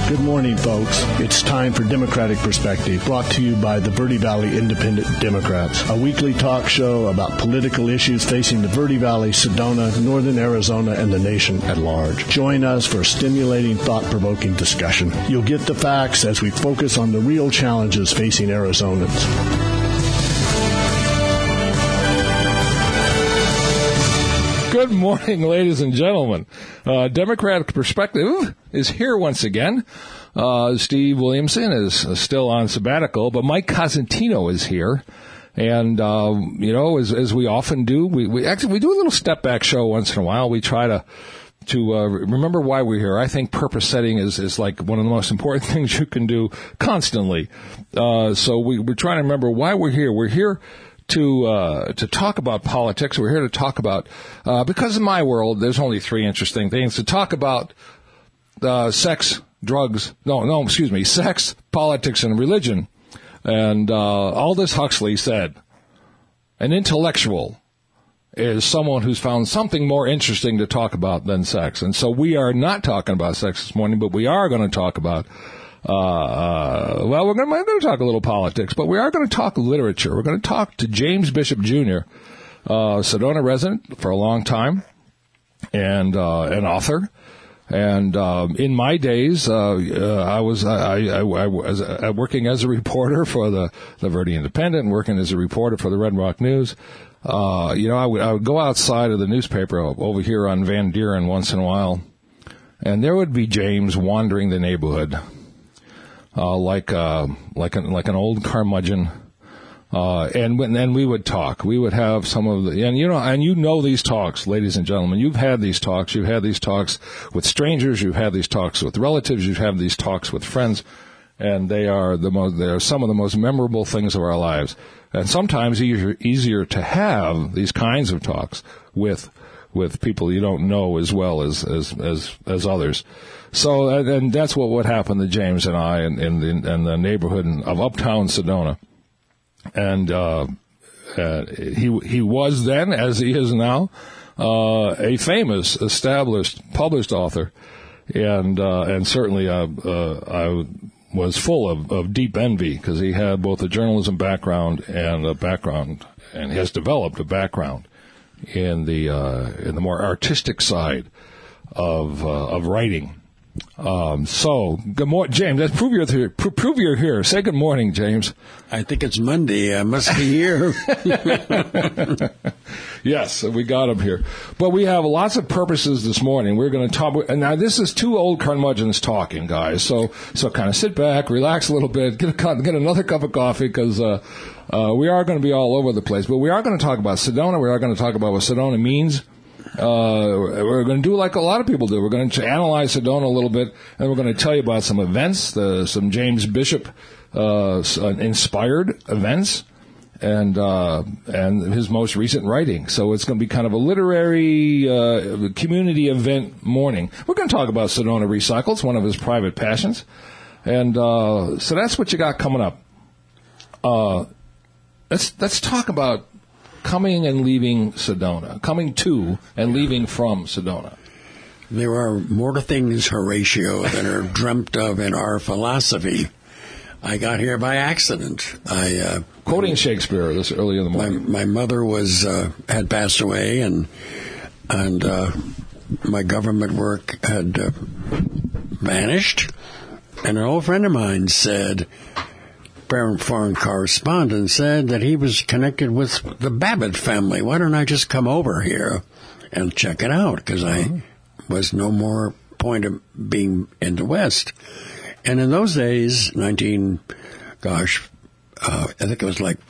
Good morning, folks. It's time for Democratic Perspective, brought to you by the Verde Valley Independent Democrats, a weekly talk show about political issues facing the Verde Valley, Sedona, Northern Arizona, and the nation at large. Join us for stimulating, thought-provoking discussion. You'll get the facts as we focus on the real challenges facing Arizonans. Good morning, ladies and gentlemen. Democratic Perspective is here once again. Steve Williamson is still on sabbatical, but Mike Cosentino is here. And, as we often do, we do a little step-back show once in a while. We try to remember why we're here. I think purpose setting is like one of the most important things you can do constantly. So we're trying to remember why we're here. We're here to talk about politics. We're here to talk about, because in my world, there's only three interesting things to talk about: sex, drugs, sex, politics, and religion. And Aldous Huxley said, an intellectual is someone who's found something more interesting to talk about than sex. And so we are not talking about sex this morning, but we are going to talk about we're going to talk a little politics, but we are going to talk literature. We're going to talk to James Bishop Jr., Sedona resident for a long time, and an author. And in my days, I was working as a reporter for the Verde Independent, and working as a reporter for the Red Rock News. I would go outside of the newspaper over here on Van Buren once in a while, and there would be James wandering the neighborhood. Like an old curmudgeon, and then we would talk. We would have some of the, and these talks, ladies and gentlemen. You've had these talks. You've had these talks with strangers. You've had these talks with relatives. You've had these talks with friends, and they are some of the most memorable things of our lives. And sometimes easier to have these kinds of talks with people you don't know as well as others. So, and that's what happened to James and I in the neighborhood of Uptown Sedona. And he was then, as he is now, a famous, established, published author. And certainly I was full of deep envy, because he had both a journalism background and has developed a background in the more artistic side of writing. So good morning, James. Let's prove you're here. Say good morning, James. I think it's Monday. I must be here. Yes, we got him here. But we have lots of purposes this morning. We're going to talk. And now this is two old curmudgeons talking, guys. So kind of sit back, relax a little bit, get another cup of coffee, because we are going to be all over the place. But we are going to talk about Sedona. We are going to talk about what Sedona means. We're going to do like a lot of people do. We're going to analyze Sedona a little bit, and we're going to tell you about some events, some James Bishop inspired events, and his most recent writing. So it's going to be kind of a literary community event morning. We're going to talk about Sedona Recycle. It's one of his private passions, and so that's what you got coming up. Let's talk about coming and leaving Sedona, coming to and leaving from Sedona. There are more things, Horatio, than are dreamt of in our philosophy. I got here by accident. Quoting Shakespeare this early in the morning. My mother had passed away, and my government work had vanished. And an old friend of mine said, foreign correspondent, said that he was connected with the Babbitt family. Why don't I just come over here and check it out? Because I was no more point of being in the West. And in those days, I think it was like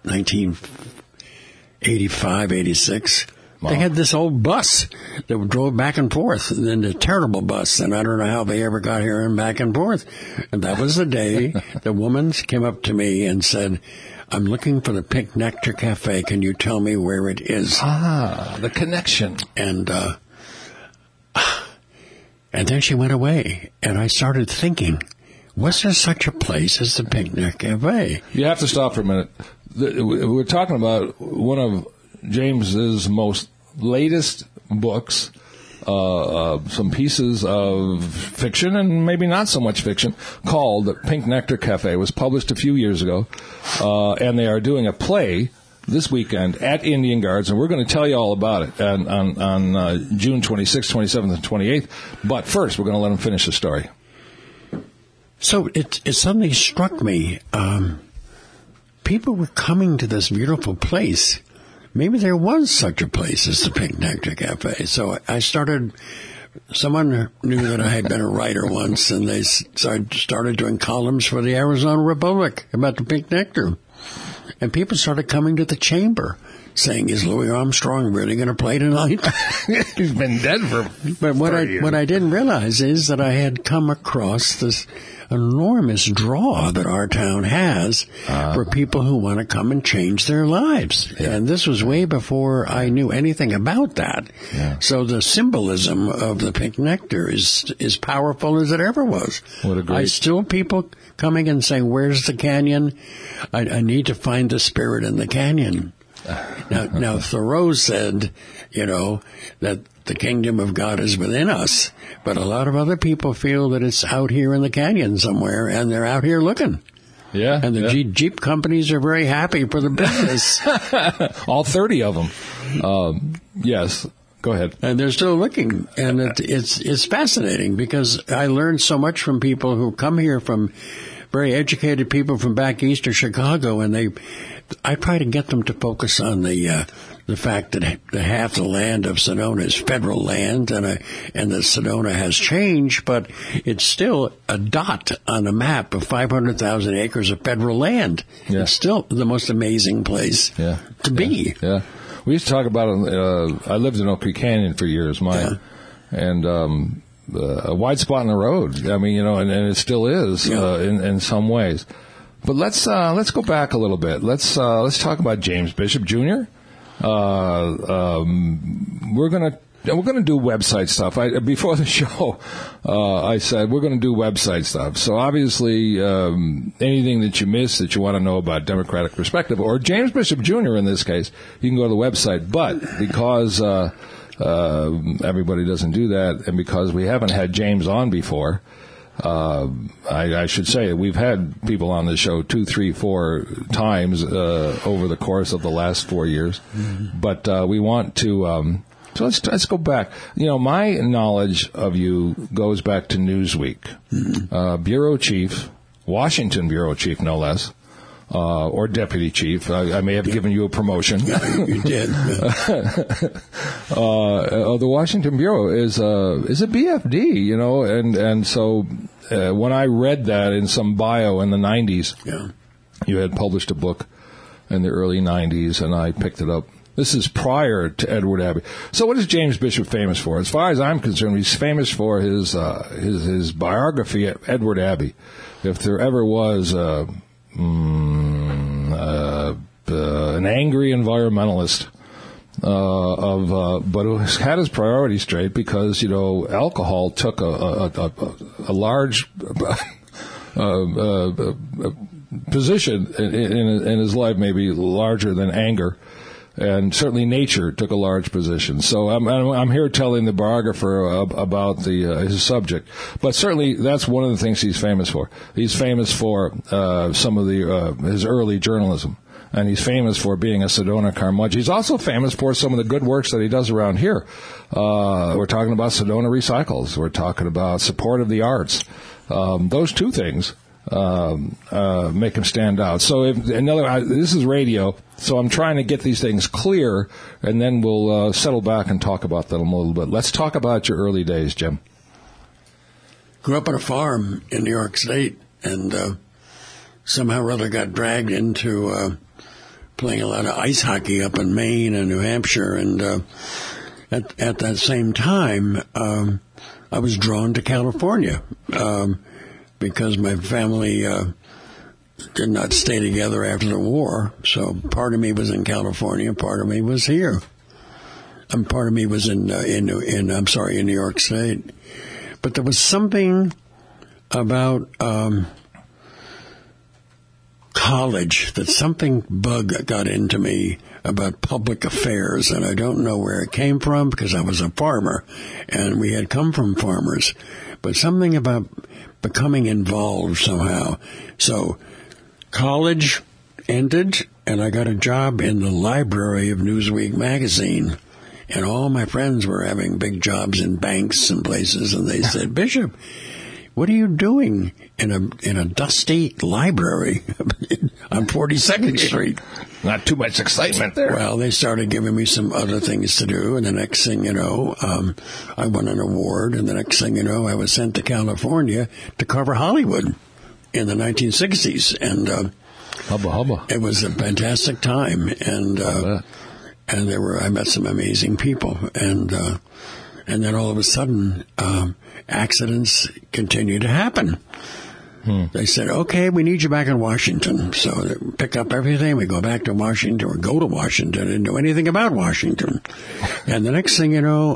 1985, 86, Wow. They had this old bus that drove back and forth, and then a terrible bus, and I don't know how they ever got here and back and forth. And that was the day the woman came up to me and said, I'm looking for the Pink Nectar Cafe. Can you tell me where it is? Ah, the connection. And then she went away, and I started thinking, was there such a place as the Pink Nectar Cafe? You have to stop for a minute. We're talking about one of James's most latest books, some pieces of fiction and maybe not so much fiction called Pink Nectar Cafe. It was published a few years ago, and they are doing a play this weekend at Indian Guards, and we're going to tell you all about it on June 26th, 27th, and 28th. But first, we're going to let them finish the story. So it suddenly struck me, people were coming to this beautiful place. Maybe there was such a place as the Pink Nectar Cafe. So I started, someone knew that I had been a writer once, and they started doing columns for the Arizona Republic about the Pink Nectar. And people started coming to the chamber saying, is Louis Armstrong really going to play tonight? He's been dead for But what I didn't realize is that I had come across this enormous draw that our town has for people who want to come and change their lives. Yeah. And this was way before I knew anything about that. Yeah. So the symbolism of the Pink Nectar is as powerful as it ever was. What a great... I still people coming and saying, where's the canyon? I need to find the spirit in the canyon. Now Thoreau said, that the kingdom of God is within us, but a lot of other people feel that it's out here in the canyon somewhere, and they're out here looking. Yeah. And the Jeep companies are very happy for the business. All 30 of them. Yes. Go ahead. And they're still looking, and it's fascinating because I learned so much from people who come here from very educated people from back east of Chicago, and I try to get them to focus on the fact that half the land of Sedona is federal land, and that Sedona has changed, but it's still a dot on a map of 500,000 acres of federal land. Yeah. It's still the most amazing place to be. Yeah. We used to talk about it. I lived in Oak Creek Canyon for years, and a wide spot in the road. I mean, and it still is in some ways. But let's go back a little bit. Let's talk about James Bishop Jr. We're gonna do website stuff. Before the show, I said we're going to do website stuff. So obviously, anything that you miss that you want to know about Democratic Perspective or James Bishop Jr. in this case, you can go to the website. But because everybody doesn't do that, and because we haven't had James on before, I should say we've had people on the show 2, 3, 4 times over the course of the last 4 years. Mm-hmm. But we want to. So let's go back. My knowledge of you goes back to Newsweek, bureau chief, Washington bureau chief, no less. Or deputy chief. I may have given you a promotion. Yeah, you did. The Washington Bureau is a BFD, and so when I read that in some bio in the 90s, you had published a book in the early 90s, and I picked it up. This is prior to Edward Abbey. So what is James Bishop famous for? As far as I'm concerned, he's famous for his biography of Edward Abbey. If there ever was an angry environmentalist but who had his priorities straight because alcohol took a large position in his life, maybe larger than anger. And certainly nature took a large position. So I'm here telling the biographer about his subject. But certainly that's one of the things he's famous for. He's famous for some of his early journalism. And he's famous for being a Sedona curmudgeon. He's also famous for some of the good works that he does around here. We're talking about Sedona Recycles. We're talking about support of the arts. Those two things make him stand out. So this is radio, so I'm trying to get these things clear, and then we'll settle back and talk about them a little bit. Let's talk about your early days, Jim. Grew up on a farm in New York State, and somehow or other got dragged into playing a lot of ice hockey up in Maine and New Hampshire, and at that same time, I was drawn to California. Because my family did not stay together after the war, so part of me was in California, part of me was here, and part of me was in New York State. But there was something about college that something bug got into me about public affairs, and I don't know where it came from because I was a farmer, and we had come from farmers, but something about becoming involved somehow. So college ended, and I got a job in the library of Newsweek magazine, and all my friends were having big jobs in banks and places, and they said, Bishop, what are you doing in a dusty library on 42nd Street? Not too much excitement there. Well, they started giving me some other things to do, and the next thing you know, I won an award, and the next thing you know, I was sent to California to cover Hollywood in the 1960s, and hubba. It was a fantastic time, and I met some amazing people, and then all of a sudden, accidents continued to happen. They said, okay, we need you back in Washington. So they pick up everything. We go back to Washington or go to Washington. Didn't know anything about Washington. And the next thing you know,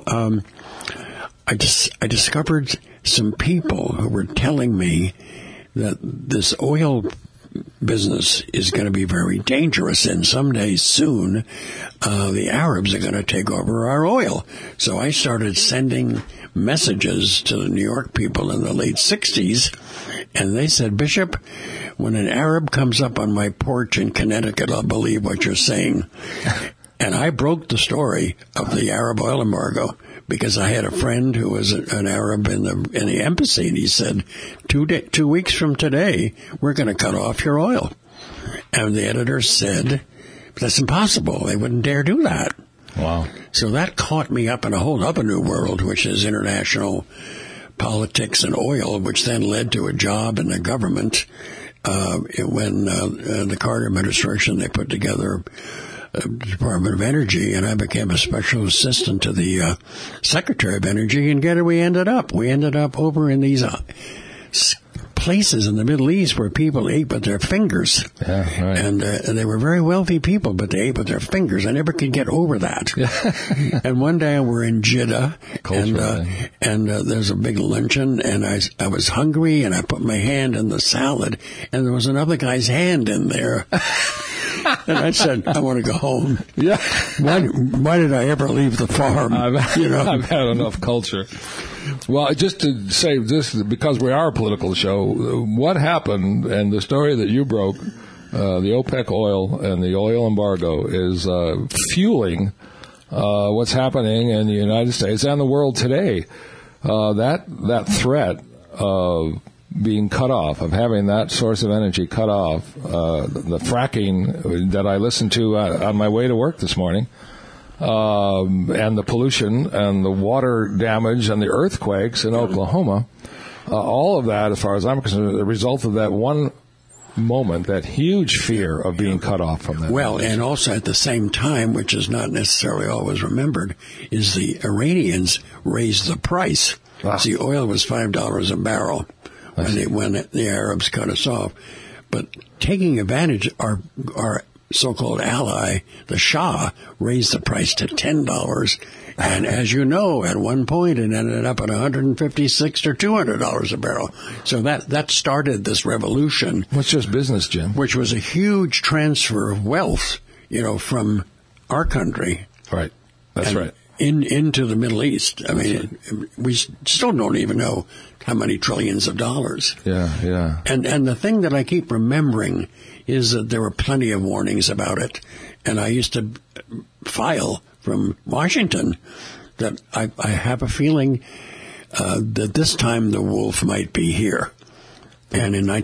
I discovered some people who were telling me that this oil business is going to be very dangerous, and someday soon the Arabs are going to take over our oil. So I started sending messages to the New York people in the late 60s, and they said, Bishop, when an Arab comes up on my porch in Connecticut, I'll believe what you're saying. And I broke the story of the Arab oil embargo because I had a friend who was an Arab in the embassy, and he said, 2 weeks from today, we're going to cut off your oil. And the editor said, that's impossible. They wouldn't dare do that. Wow. So that caught me up in a whole other new world, which is international politics and oil, which then led to a job in the government. When the Carter administration, they put together the Department of Energy, and I became a special assistant to the Secretary of Energy, and get it, we ended up over in these places in the Middle East where people ate with their fingers. Yeah, right. And they were very wealthy people, but they ate with their fingers. I never could get over that. And one day we're in Jeddah, and there's a big luncheon, and I was hungry, and I put my hand in the salad, and there was another guy's hand in there. And I said, I want to go home. Yeah. Why did I ever leave the farm? I've had enough culture. Well, just to say this, because we are a political show, what happened, and the story that you broke, the OPEC oil and the oil embargo is fueling what's happening in the United States and the world today. That threat of being cut off, of having that source of energy cut off, the fracking that I listened to on my way to work this morning, and the pollution and the water damage and the earthquakes in Oklahoma, all of that, as far as I'm concerned, is a result of that one moment, that huge fear of being cut off from that. Well, and also at the same time, which is not necessarily always remembered, is the Iranians raised the price. See, oil was $5 a barrel when the Arabs cut us off. But taking advantage, our so-called ally, the Shah, raised the price to $10. And as you know, at one point it ended up at $156 or $200 a barrel. So that started this revolution. What's just business, Jim? Which was a huge transfer of wealth, from our country. Right. That's right. Into the Middle East. I mean, we still don't even know how many trillions of dollars. Yeah. And the thing that I keep remembering is that there were plenty of warnings about it. And I used to file from Washington that I have a feeling that this time the wolf might be here. And in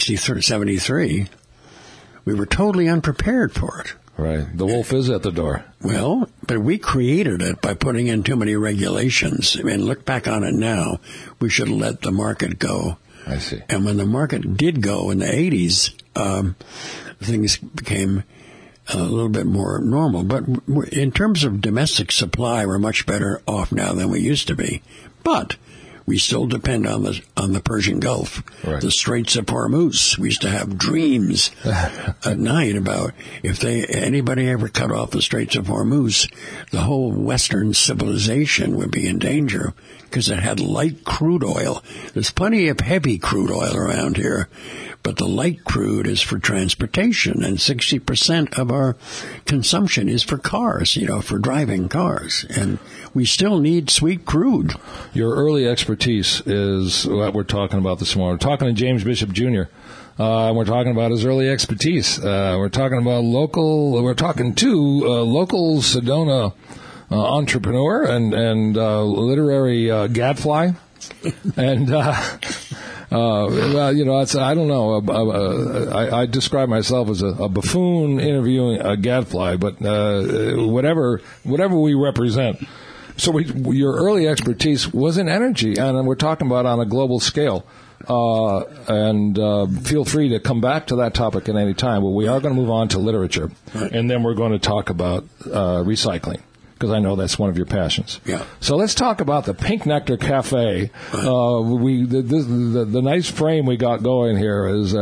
1973, we were totally unprepared for it. Right. The wolf is at the door. Well, but we created it by putting in too many regulations. I mean, look back on it now. We should have let the market go. I see. And when the market did go in the 80s, things became a little bit more normal. But in terms of domestic supply, we're much better off now than we used to be. But we still depend on the Persian Gulf, right. The Straits of Hormuz. We used to have dreams at night about if anybody ever cut off the Straits of Hormuz, the whole Western civilization would be in danger because it had light crude oil. There's plenty of heavy crude oil around here, but the light crude is for transportation, and 60% of our consumption is for cars, for driving cars. And we still need sweet crude. Your early expertise is what we're talking about this morning. We're talking to James Bishop Jr., and we're talking about his early expertise. We're talking to local Sedona entrepreneur and literary gadfly. And, I don't know. I describe myself as a buffoon interviewing a gadfly, but whatever we represent. So your early expertise was in energy, and we're talking about on a global scale. And feel free to come back to that topic at any time. But we are going to move on to literature, and then we're going to talk about recycling, because I know that's one of your passions. Yeah. So let's talk about the Pink Nectar Cafe. The nice frame we got going here is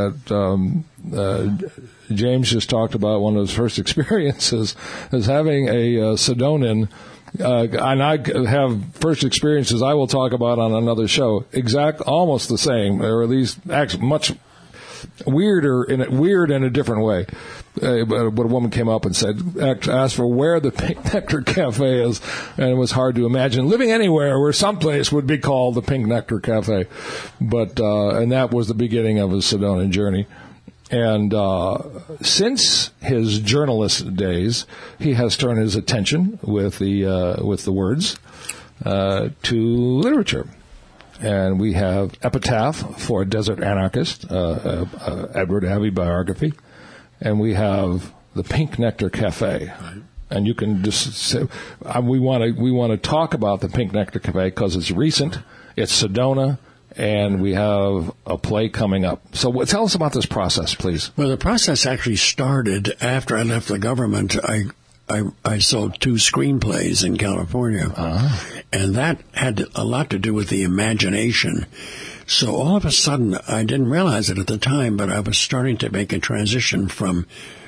that James just talked about one of his first experiences as having a Sedonan. And I have first experiences I will talk about on another show, almost the same, or at least much weird in a different way. But a woman came up and asked for where the Pink Nectar Cafe is, and it was hard to imagine living anywhere where someplace would be called the Pink Nectar Cafe. But and that was the beginning of his Sedona journey. And since his journalist days, he has turned his attention with the words to literature. And we have Epitaph for a Desert Anarchist, Edward Abbey biography, and we have the Pink Nectar Cafe. Right. And you can just say, we want to talk about the Pink Nectar Cafe because it's recent, it's Sedona, and we have a play coming up. So tell us about this process, please. Well, the process actually started after I left the government. I sold 2 screenplays in California, and that had a lot to do with the imagination. So all of a sudden, I didn't realize it at the time, but I was starting to make a transition from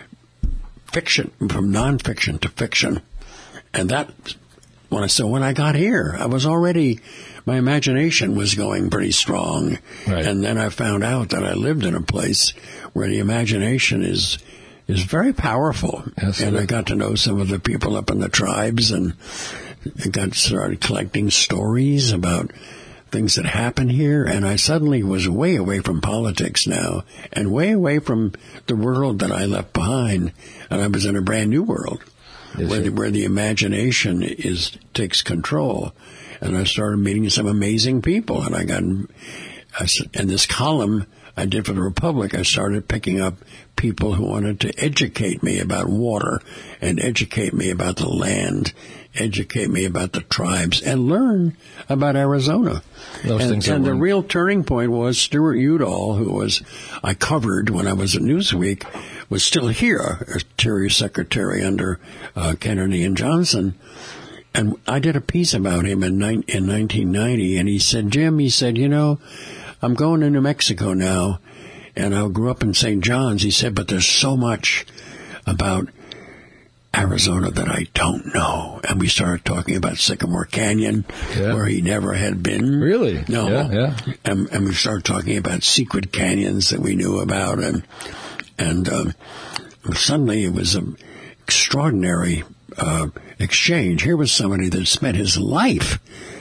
nonfiction to fiction. And when I got here, my imagination was going pretty strong. Right. And then I found out that I lived in a place where the imagination is very powerful. Yes, and I got to know some of the people up in the tribes, and started collecting stories about things that happen here. And I suddenly was way away from politics now, and way away from the world that I left behind. And I was in a brand new world where the imagination takes control. And I started meeting some amazing people, and in this column I did for the Republic, I started picking up people who wanted to educate me about water, and educate me about the land, educate me about the tribes, and learn about Arizona. And the real turning point was Stuart Udall, who I covered when I was at Newsweek, was still here, as Interior Secretary under Kennedy and Johnson. And I did a piece about him in 1990, and he said, Jim, I'm going to New Mexico now, and I grew up in St. John's. He said, but there's so much about Arizona that I don't know. And we started talking about Sycamore Canyon, where he never had been. Really? No. Yeah. And we started talking about secret canyons that we knew about, and suddenly it was an extraordinary exchange. Here was somebody that spent his life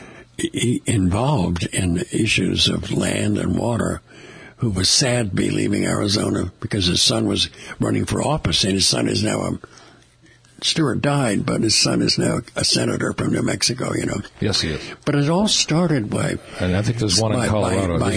involved in issues of land and water, who was sad to be leaving Arizona because his son was running for office, and his son is now Stuart died, but his son is now a senator from New Mexico, Yes, he is. But it all started and I think there's one in Colorado. By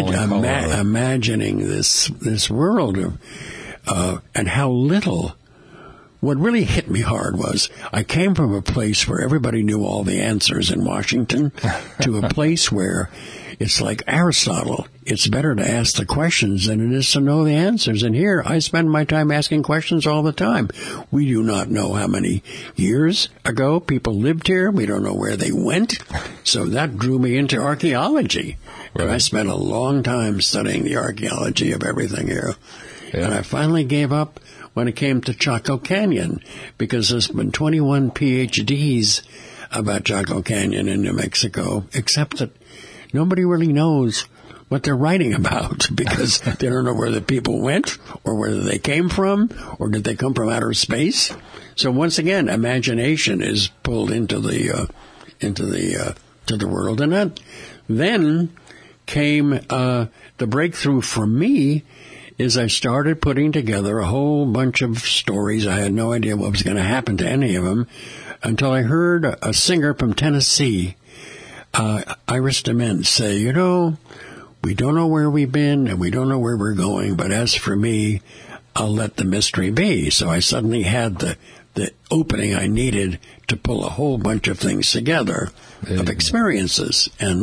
imagining this world of, and how little. What really hit me hard was I came from a place where everybody knew all the answers in Washington to a place where it's like Aristotle. It's better to ask the questions than it is to know the answers. And here I spend my time asking questions all the time. We do not know how many years ago people lived here. We don't know where they went. So that drew me into archaeology. Right. And I spent a long time studying the archaeology of everything here. Yeah. And I finally gave up when it came to Chaco Canyon, because there's been 21 PhDs about Chaco Canyon in New Mexico, except that nobody really knows what they're writing about because they don't know where the people went or where they came from or did they come from outer space. So once again, imagination is pulled into the world, and that then came the breakthrough for me. Is I started putting together a whole bunch of stories. I had no idea what was going to happen to any of them until I heard a singer from Tennessee, Iris DeMent, say, we don't know where we've been and we don't know where we're going, but as for me, I'll let the mystery be. So I suddenly had the opening I needed to pull a whole bunch of things together of experiences. And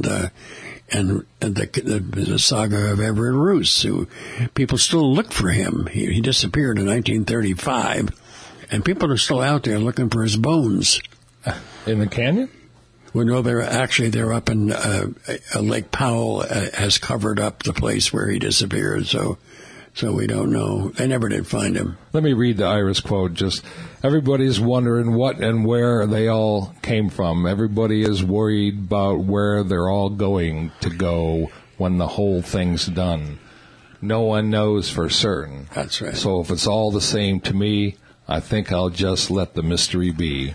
the saga of Everett Roos, who people still look for him. He disappeared in 1935, and people are still out there looking for his bones. In the canyon? Well, no, they're up in Lake Powell has covered up the place where he disappeared, so we don't know. They never did find him. Let me read the Iris quote. Just everybody's wondering what and where they all came from. Everybody is worried about where they're all going to go when the whole thing's done. No one knows for certain. That's right. So if it's all the same to me, I think I'll just let the mystery be.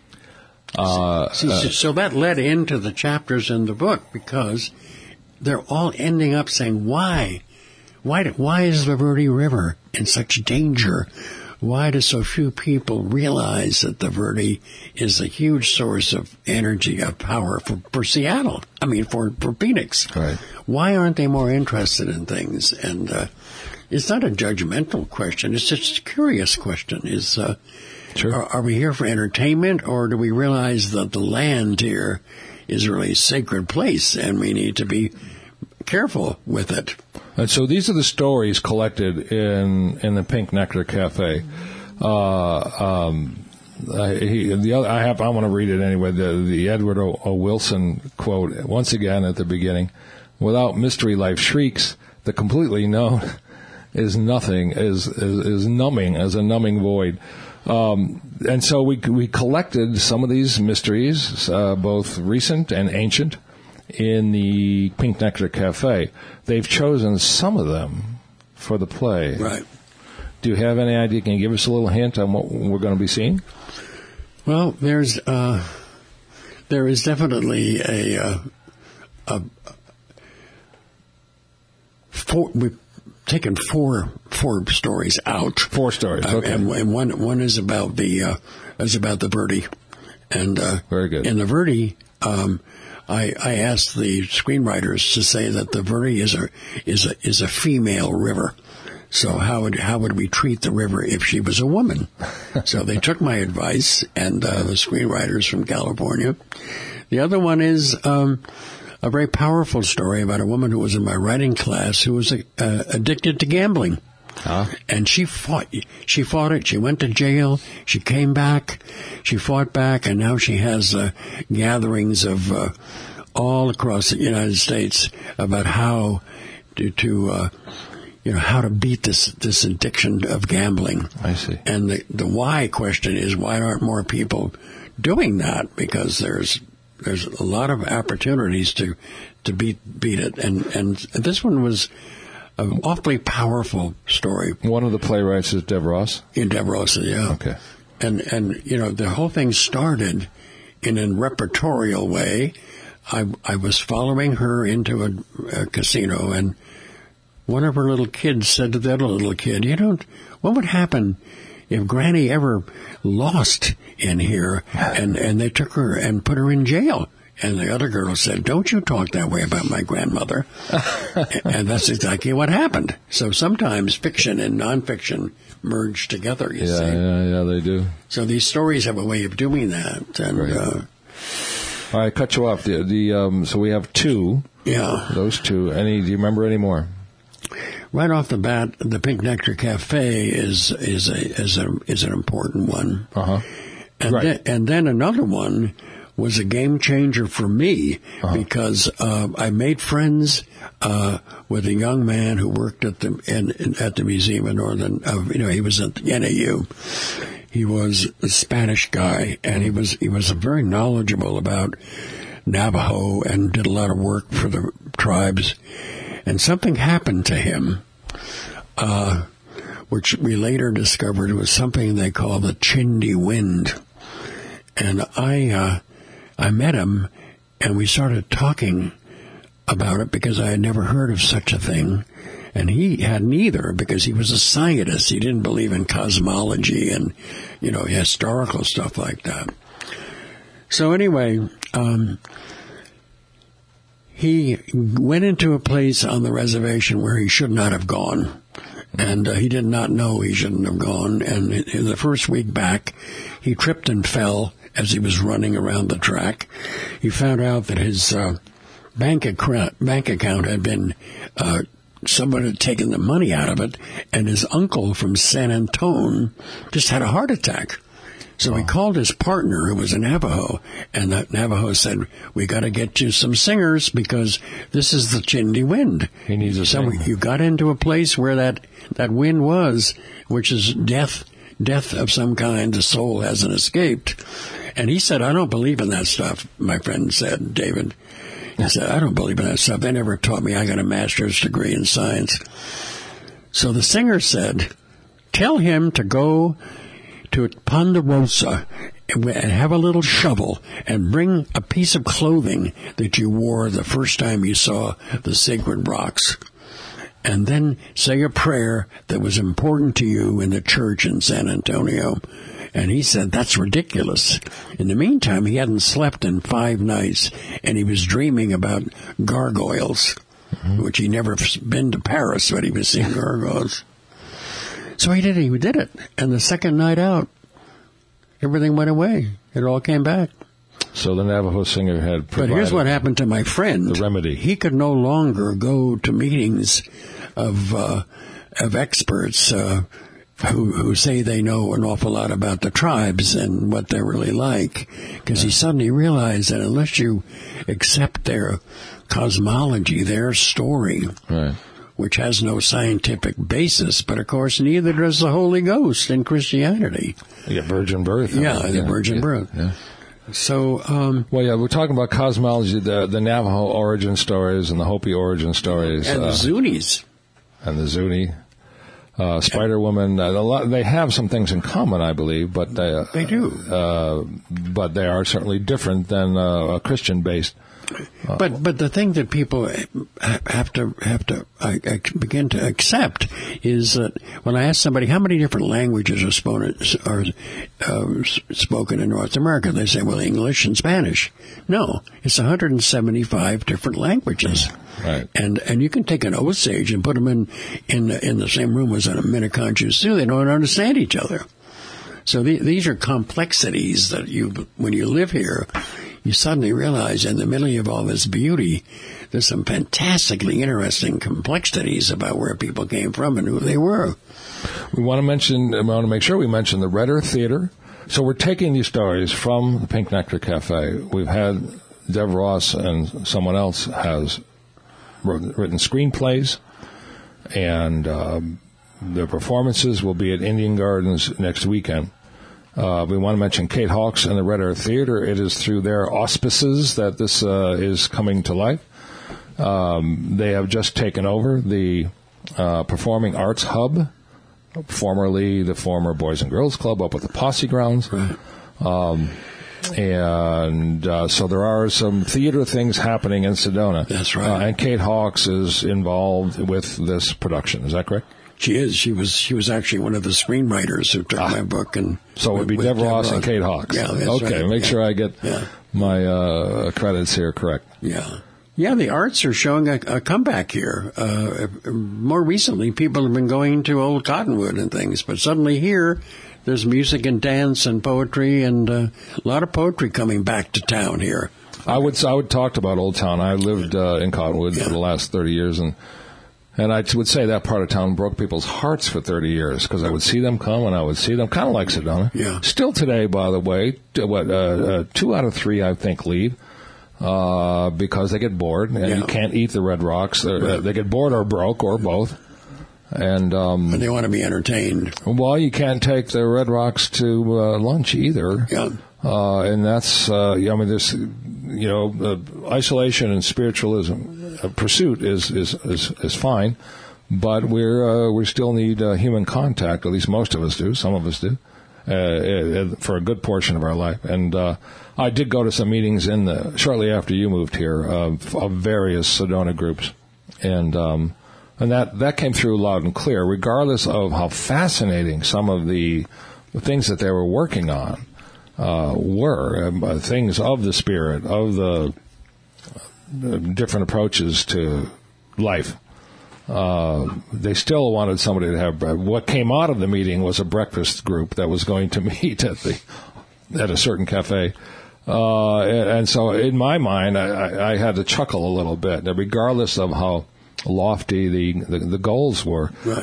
So that led into the chapters in the book because they're all ending up saying, why? Why is the Verde River in such danger? Why do so few people realize that the Verde is a huge source of energy, of power for Seattle? I mean, for Phoenix. Right. Why aren't they more interested in things? And it's not a judgmental question. It's just a curious question. Sure. Are we here for entertainment, or do we realize that the land here is really a sacred place and we need to be careful with it? And so these are the stories collected in the Pink Nectar Cafe. I want to read it anyway. The Edward O. Wilson quote once again at the beginning: "Without mystery, life shrieks. The completely known is nothing. Is numbing as a numbing void." And so we collected some of these mysteries, both recent and ancient, in the Pink Nectar Cafe. They've chosen some of them for the play. Right. Do you have any idea? Can you give us a little hint on what we're going to be seeing? Well, there is definitely we've taken four stories out. 4 stories, okay. And one is about the Verde, and very good. In the Verde, I asked the screenwriters to say that the Verde is a female river. So how would we treat the river if she was a woman? So they took my advice, and the screenwriters from California. The other one is a very powerful story about a woman who was in my writing class who was addicted to gambling. And she fought it. She went to jail. She came back. She fought back, and now she has gatherings of all across the United States about how how to beat this addiction of gambling. I see. And the why question is, why aren't more people doing that? Because there's a lot of opportunities to beat it. And this one was an awfully powerful story. One of the playwrights is Deb Ross? In Deb Ross, yeah. Okay. And the whole thing started in a repertorial way. I was following her into a casino, and one of her little kids said to the other little kid, what would happen if Granny ever lost in here and they took her and put her in jail? And the other girl said, don't you talk that way about my grandmother. And that's exactly what happened. So sometimes fiction and nonfiction merge together, you see. Yeah, they do. So these stories have a way of doing that. And right. All right, cut you off. So we have 2. Yeah. Those 2. Do you remember any more? Right off the bat, the Pink Nectar Cafe is an important one. Uh-huh. And then another one was a game changer for me because I made friends with a young man who worked at the Museum of Northern. He was at the NAU. He was a Spanish guy, and he was very knowledgeable about Navajo and did a lot of work for the tribes. And something happened to him, which we later discovered was something they call the Chindi wind. And I met him, and we started talking about it because I had never heard of such a thing. And he hadn't either, because he was a scientist. He didn't believe in cosmology and, historical stuff like that. So anyway, he went into a place on the reservation where he should not have gone. And he did not know he shouldn't have gone. And in the first week back, he tripped and fell as he was running around the track. He found out that his bank account had been someone had taken the money out of it, and his uncle from San Antone just had a heart attack. So he called his partner, who was a Navajo, and that Navajo said, "We got to get you some singers because this is the Chindi wind." He needs a singer. You got into a place where that wind was, which is death of some kind. The soul hasn't escaped. And he said, "I don't believe in that stuff," my friend said, David. He said, "I don't believe in that stuff. They never taught me. I got a master's degree in science." So the singer said, "Tell him to go to Ponderosa and have a little shovel and bring a piece of clothing that you wore the first time you saw the sacred rocks. And then say a prayer that was important to you in the church in San Antonio." And he said, "That's ridiculous." In the meantime, he hadn't slept in 5 nights, and he was dreaming about gargoyles, which he never been to Paris, but he was seeing gargoyles. So he did it. And the second night out, everything went away. It all came back. So the Navajo singer had provided. But here's what happened to my friend. The remedy. He could no longer go to meetings of experts who say they know an awful lot about the tribes and what they're really like, because he suddenly realized that unless you accept their cosmology, their story, Right. which has no scientific basis, but of course neither does the Holy Ghost in Christianity. You get virgin birth. The virgin birth. Yeah. So, we're talking about cosmology, the Navajo origin stories and the Hopi origin stories. and the Zunis. And the Zuni. Spider Woman, they have some things in common, I believe, but They do. But they are certainly different than a Christian-based. But the thing that people have to begin to accept is that when I ask somebody how many different languages are spoken in North America, they say, well, English and Spanish. No, it's 175 different languages. Right. And you can take an Osage and put them in the same room as a Minneconjou Sioux. They don't understand each other. So these are complexities that when you live here, you suddenly realize in the middle of all this beauty, there's some fantastically interesting complexities about where people came from and who they were. We want to make sure we mention the Red Earth Theater. So we're taking these stories from the Pink Nectar Cafe. We've had Dev Ross and someone else has written screenplays, and the performances will be at Indian Gardens next weekend. We want to mention Kate Hawks and the Red Earth Theater. It is through their auspices that this is coming to life. They have just taken over the Performing Arts Hub, formerly the former Boys and Girls Club up at the Posse Grounds. Right. So there are some theater things happening in Sedona. That's right. And Kate Hawks is involved with this production. Is that correct? She is. She was actually one of the screenwriters who took my book. And so it would be Dev Ross and Kate Hawks. Yeah, that's okay, right. Make sure I get my credits here correct. Yeah. Yeah, the arts are showing a comeback here. More recently, people have been going to Old Cottonwood and things, but suddenly here, there's music and dance and poetry, and a lot of poetry coming back to town here. I would talk about Old Town. I lived in Cottonwood for the last 30 years, and I would say that part of town broke people's hearts for 30 years because I would see them come and I would see them kind of like Sedona. Yeah. Still today, by the way, 2 out of 3 I think leave. Because they get bored and you can't eat the Red Rocks. They get bored or broke or both. And but they want to be entertained. Well, you can't take the Red Rocks to lunch either. Yeah. And that's there's isolation and spiritualism pursuit is fine, but we still need human contact. At least most of us do. Some of us do. For a good portion of our life. And I did go to some meetings shortly after you moved here of various Sedona groups, and that came through loud and clear, regardless of how fascinating some of the things that they were working on were, things of the spirit, of the different approaches to life. They still wanted somebody to have. What came out of the meeting was a breakfast group that was going to meet at a certain cafe, and so in my mind, I had to chuckle a little bit. That regardless of how lofty the goals were, right.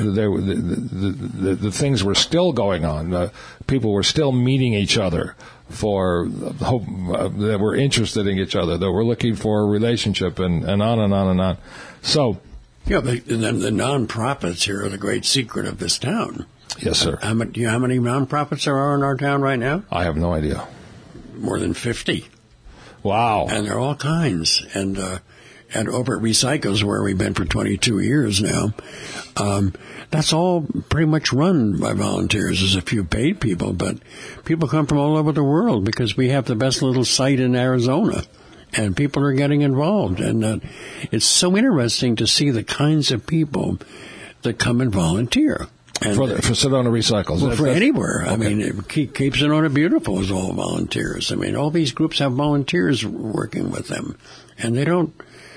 the things were still going on. People were still meeting each other for hope. That were interested in each other. That were looking for a relationship, and on and on and on. So. Yeah, the nonprofits here are the great secret of this town. Yes, sir. Do you know how many nonprofits there are in our town right now? I have no idea. More than 50. Wow. And they're all kinds. And over at Recycles, where we've been for 22 years now, that's all pretty much run by volunteers. There's a few paid people, but people come from all over the world because we have the best little site in Arizona. And people are getting involved. And it's so interesting to see the kinds of people that come and volunteer. And for Sedona Recycles? Well, for anywhere. Okay. I mean, Cape Sedona Beautiful is all volunteers. I mean, all these groups have volunteers working with them. And they don't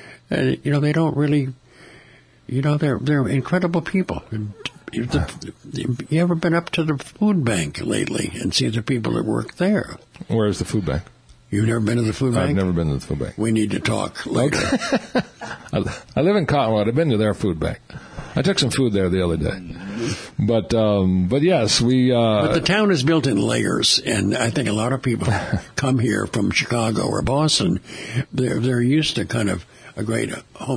really, they're incredible people. You ever been up to the food bank lately and see the people that work there? Where is the food bank? You've never been to the food bank? I've never been to the food bank. We need to talk later. Okay. I live in Cottonwood. I've been to their food bank. I took some food there the other day. But yes, we... But the town is built in layers, and I think a lot of people come here from Chicago or Boston. They're used to kind of a great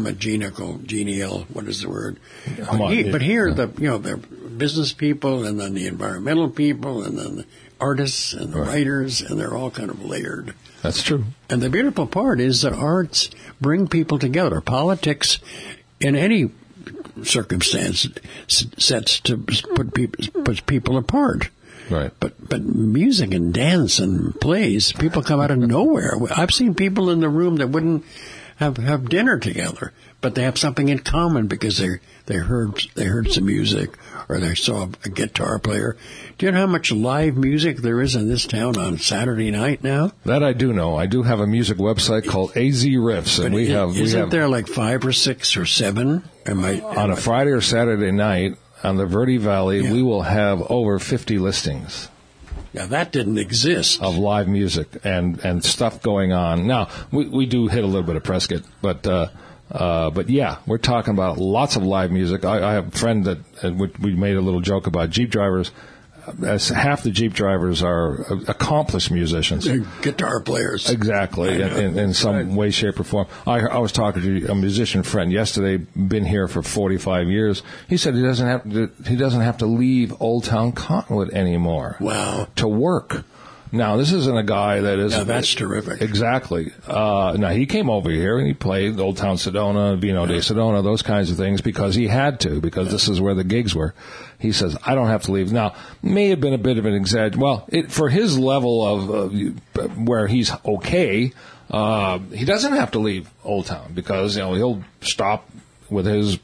genial, what is the word? But here, they're business people, and then the environmental people, and then the artists and the writers, and they're all kind of layered. That's true. And the beautiful part is that arts bring people together. Politics, in any circumstance, sets to puts people apart. Right. But music and dance and plays, people come out of nowhere. I've seen people in the room that wouldn't have dinner together, but they have something in common because they heard some music or they saw a guitar player. Do you know how much live music there is in this town on Saturday night now? That I do know. I do have a music website called AZ Riffs, and isn't there like 5 or 6 or 7? On a Friday or Saturday night on the Verde Valley, we will have over 50 listings. Yeah, that didn't exist. Of live music and stuff going on. Now, we do hit a little bit of Prescott, but yeah, we're talking about lots of live music. I have a friend that we made a little joke about Jeep drivers. As half the Jeep drivers are accomplished musicians. They're guitar players. Exactly, in some way, shape, or form. I was talking to a musician friend yesterday, been here for 45 years. He said he doesn't have to leave Old Town Cottonwood anymore. Wow. To work. Now, this isn't a guy that is... Yeah, that's terrific. Exactly. Now, he came over here and he played Old Town Sedona, Vino de Sedona, those kinds of things because he had to, because this is where the gigs were. He says, I don't have to leave. Now, may have been a bit of an exaggeration. Well, for his level of where he's okay, he doesn't have to leave Old Town because, he'll stop with his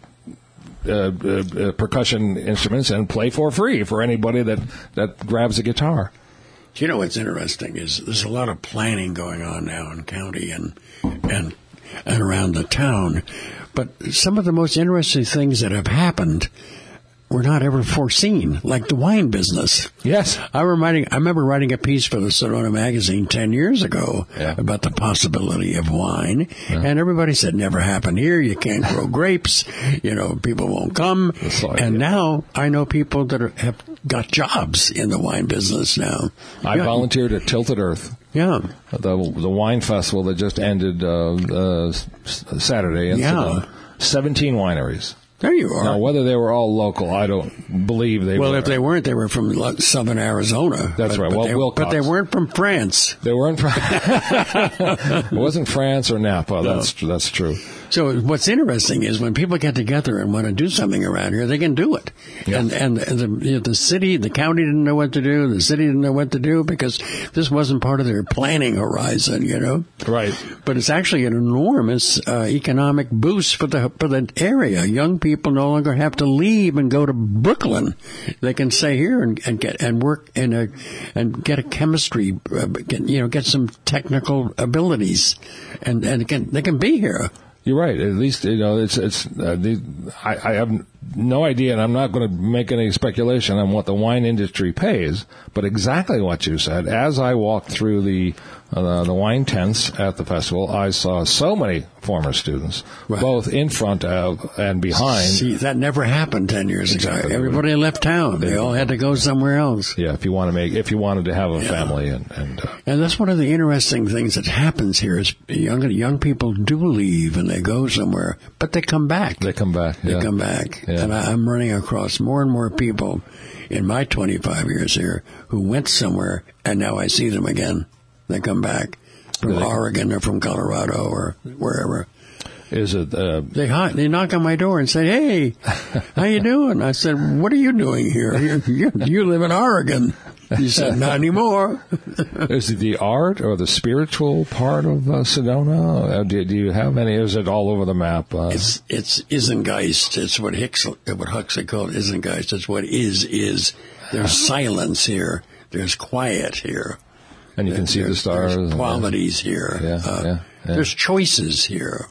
percussion instruments and play for free for anybody that grabs a guitar. You know what's interesting is there's a lot of planning going on now in county and around the town, but some of the most interesting things that have happened were not ever foreseen, like the wine business. Yes. I remember writing a piece for the Sedona magazine 10 years ago about the possibility of wine, and everybody said, never happened here, you can't grow grapes, people won't come. And now I know people that have got jobs in the wine business now. I volunteered at Tilted Earth. Yeah. The wine festival that just ended Saturday in Sedona. 17 wineries. There you are. Now, whether they were all local, I don't believe they were. Well, if they weren't, they were from southern Arizona. That's right. Well, but they weren't from France. They weren't from... It wasn't France or Napa. No. That's true. So what's interesting is when people get together and want to do something around here, they can do it. Yeah. And the city, the county didn't know what to do. The city didn't know what to do because this wasn't part of their planning horizon, Right. But it's actually an enormous economic boost for the area. Young people no longer have to leave and go to Brooklyn. They can stay here and work and get a chemistry, get some technical abilities, and they can be here. You're right. At least, I have no idea, and I'm not going to make any speculation on what the wine industry pays, but exactly what you said. As I walked through the wine tents at the festival, I saw so many former students, right, both in front of and behind. See, that never happened 10 years ago. Everybody left town. They all had to go somewhere else. Yeah, if you wanted to have a family, and that's one of the interesting things that happens here is young people do leave and they go somewhere, but they come back. They come back. Yeah. They come back, yeah. And I'm running across more and more people in my 25 years here who went somewhere, and now I see them again. They come back from Oregon or from Colorado or wherever. Is it? They knock on my door and say, "Hey, how you doing?" I said, "What are you doing here? You live in Oregon." He said, "Not anymore." Is it the art or the spiritual part of Sedona? Do you have any? Is it all over the map? It's Issengeist. It's what Huxley called Issengeist. It's what is. There's silence here. There's quiet here. And you can see the stars. There's qualities here. Yeah. There's choices here.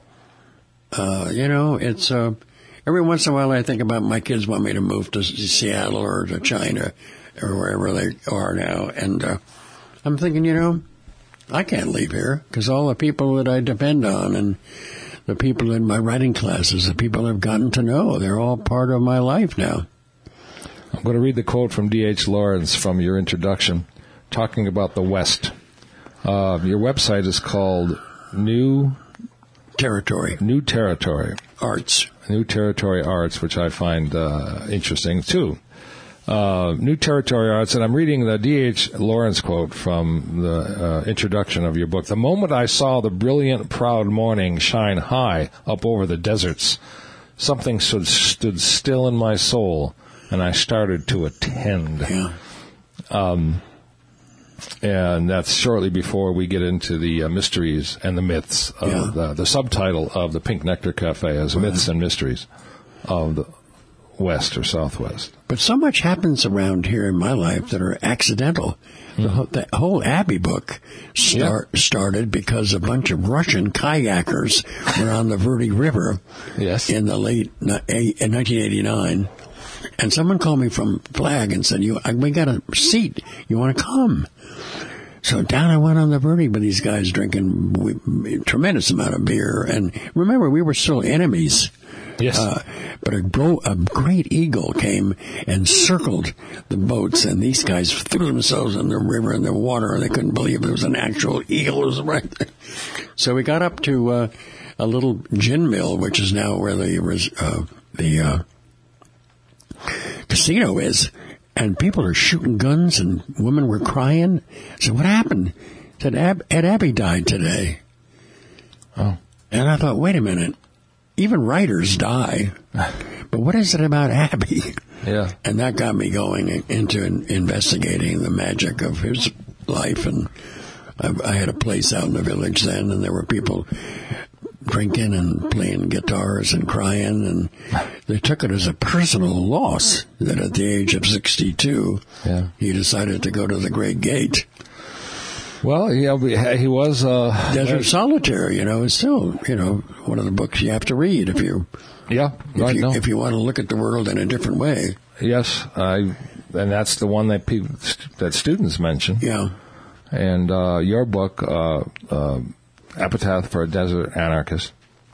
It's every once in a while I think about my kids want me to move to Seattle or to China or wherever they are now. And I'm thinking, I can't leave here because all the people that I depend on and the people in my writing classes, the people I've gotten to know, they're all part of my life now. I'm going to read the quote from D.H. Lawrence from your introduction, talking about the West. Your website is called New Territory Arts. New Territory Arts, which I find interesting, too. New Territory Arts, and I'm reading the D.H. Lawrence quote from the introduction of your book. The moment I saw the brilliant, proud morning shine high up over the deserts, something stood still in my soul, and I started to attend. Yeah. And that's shortly before we get into the mysteries and the myths of the subtitle of the Pink Nectar Cafe as Myths and Mysteries of the West or Southwest. But so much happens around here in my life that are accidental. The whole Abbey book started because a bunch of Russian kayakers were on the Verde River in the late in 1989. And someone called me from Flag and said, we got a seat. You want to come? So down I went on the Verde with these guys drinking a tremendous amount of beer. And remember, we were still enemies. Yes. But a great eagle came and circled the boats, and these guys threw themselves in the river in the water, and they couldn't believe it was an actual eagle. It was right there. So we got up to a little gin mill, which is now where the casino is, and people are shooting guns, and women were crying. So what happened? Said Ed Abbey died today. Oh. And I thought, wait a minute. Even writers die, but what is it about Abbey? Yeah. And that got me going into investigating the magic of his life. And I had a place out in the village then, and there were people drinking and playing guitars and crying, and they took it as a personal loss that at the age of 62, he decided to go to the Great Gate. Well, he was Desert Solitaire. It's still one of the books you have to read if you if you want to look at the world in a different way. Yes, and that's the one that students mention. Yeah, and your book, Epitaph for a Desert Anarchist.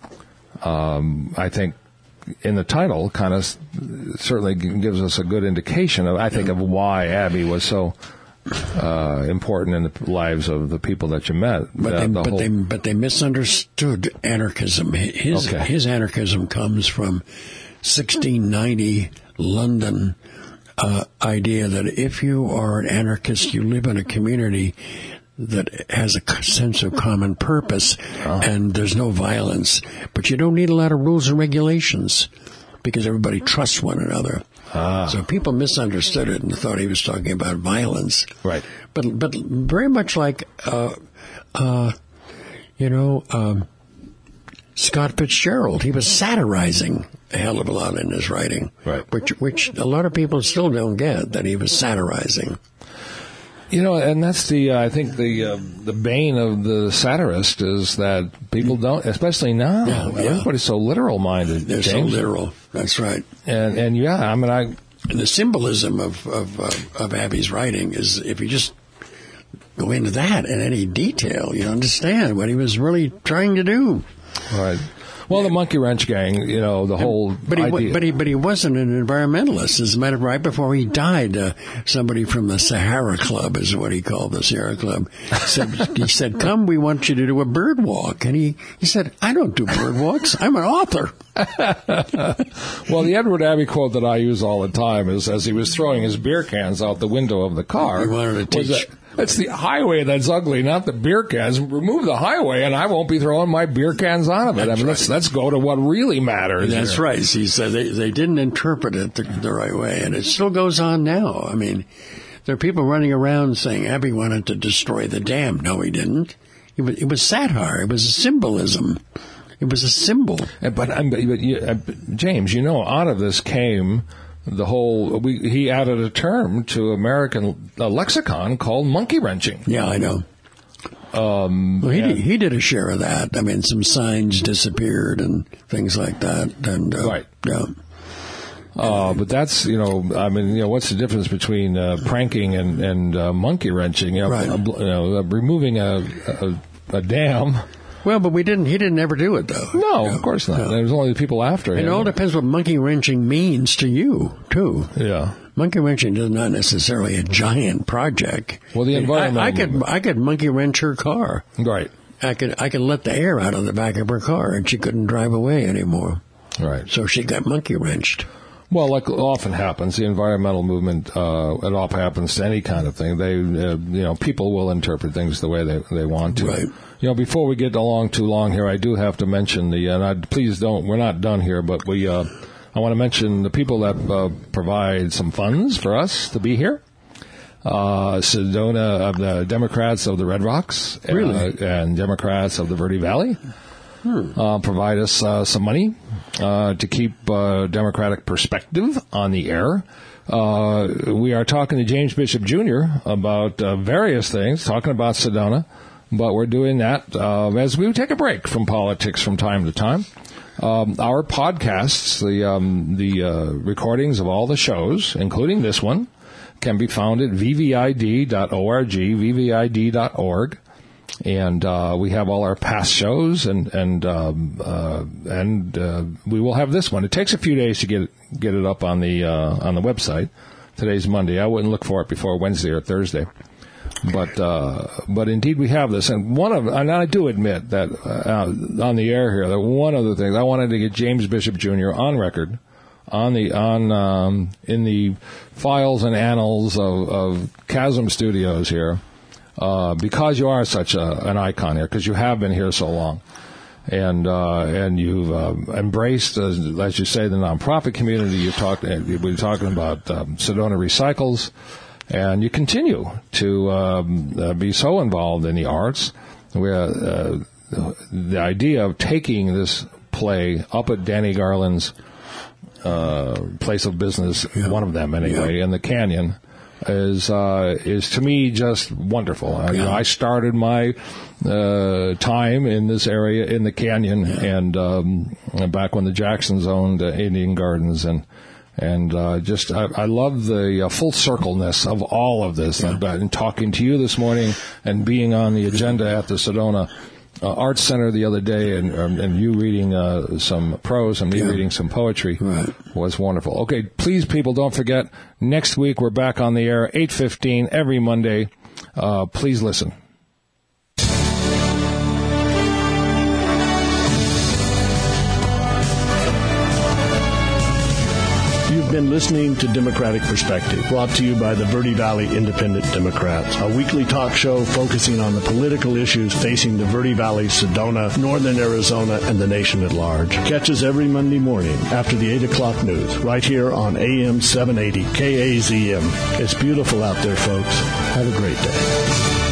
I think in the title, kind of certainly gives us a good indication of why Abbey was so important in the lives of the people that you met. But they misunderstood anarchism. His anarchism comes from 1690 London idea that if you are an anarchist, you live in a community that has a sense of common purpose, and there's no violence. But you don't need a lot of rules and regulations because everybody trusts one another. So people misunderstood it and thought he was talking about violence. Right. But very much like, Scott Fitzgerald, he was satirizing a hell of a lot in his writing. Right. Which a lot of people still don't get, that he was satirizing. And that's I think the bane of the satirist is that people don't, especially now. Yeah. Everybody's so literal minded. They're James. so literal. That's right. And And the symbolism of Abbey's writing is, if you just go into that in any detail, you understand what he was really trying to do. Right. Well, the Monkey Wrench Gang, the whole idea. But he wasn't an environmentalist. As a matter of right before he died, somebody from the Sahara Club, is what he called the Sahara Club, said, "Come, we want you to do a bird walk." And he said, "I don't do bird walks. I'm an author." Well, the Edward Abbey quote that I use all the time is, as he was throwing his beer cans out the window of the car, he wanted to teach. It's the highway that's ugly, not the beer cans. Remove the highway, and I won't be throwing my beer cans out of it. Let's go to what really matters. That's here. right. He said they didn't interpret it the right way, and it still goes on now. I mean, there are people running around saying Abbey wanted to destroy the dam. No, he didn't. It was satire. It was a symbolism. It was a symbol. But James, out of this came the whole. He added a term to American lexicon called monkey wrenching. Yeah, I know. He did a share of that. I mean, some signs disappeared and things like that. And right. Yeah. But that's what's the difference between pranking and monkey wrenching? Right. Removing a dam. Well, but he didn't ever do it, though. No, of course not. There was only the people after him. It all depends what monkey wrenching means to you, too. Yeah. Monkey wrenching is not necessarily a giant project. Well, the environment. I could monkey wrench her car. Right. I could let the air out of the back of her car, and she couldn't drive away anymore. Right. So she got monkey wrenched. Well, like often happens, the environmental movement, it all happens to any kind of thing. They, people will interpret things the way they want to. Right. Before we get along too long here, I do have to mention please don't, we're not done here, but I want to mention the people that provide some funds for us to be here. Sedona, the Democrats of the Red Rocks. Really? And Democrats of the Verde Valley. Provide us some money to keep democratic perspective on the air. We are talking to James Bishop Jr. about various things, talking about Sedona, but we're doing that as we take a break from politics from time to time. Our podcasts, the recordings of all the shows, including this one, can be found at vvid.org, vvid.org. And we have all our past shows, and we will have this one. It takes a few days to get it up on the website. Today's Monday. I wouldn't look for it before Wednesday or Thursday. But indeed we have this, and I do admit that on the air here, that one of the things I wanted to get James Bishop Jr. on record, in the files and annals of Chasm Studios here. Because you are such an icon here, because you have been here so long, and you've embraced, as you say, the nonprofit community. You've been talking about Sedona Recycles, and you continue to be so involved in the arts. The idea of taking this play up at Danny Garland's place of business, one of them anyway, in the Canyon. Is to me just wonderful. I started my time in this area in the Canyon, and back when the Jacksons owned Indian Gardens, and I love the full circleness of all of this. And talking to you this morning and being on the agenda at the Sedona Arts Center the other day, and you reading some prose and me reading some poetry was wonderful. Okay, please, people, don't forget, next week we're back on the air, 8:15 every Monday. Please listen. You've been listening to Democratic Perspective, brought to you by the Verde Valley Independent Democrats, a weekly talk show focusing on the political issues facing the Verde Valley, Sedona, northern Arizona, and the nation at large. Catch us every Monday morning after the 8 o'clock news, right here on AM 780 KAZM. It's beautiful out there, folks. Have a great day.